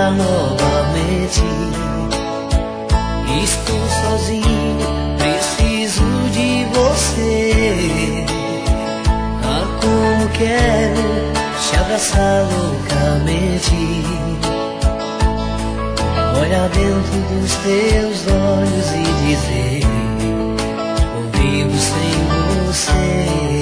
encontrar novamente. Estou sozinho, preciso de você. Ah, como quero te abraçar loucamente. Olhar dentro dos teus olhos e dizer: não vivo sem você.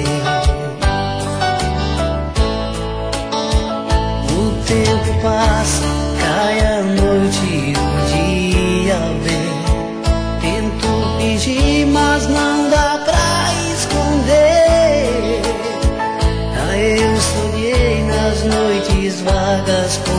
O tempo passa, cai a noite e o dia vem. Tento fingir, mas não dá pra esconder. Ah, eu sonhei nas noites vagas com